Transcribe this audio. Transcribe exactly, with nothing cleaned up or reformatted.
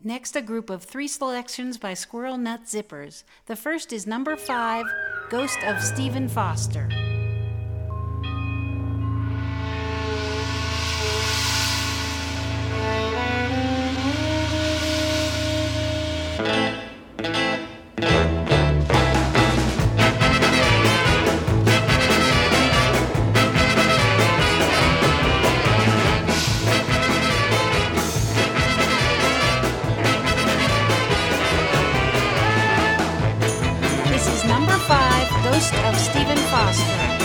Next, a group of three selections by Squirrel Nut Zippers. The first is number five, Ghost of Stephen Foster. This is number five, Ghost of Stephen Foster.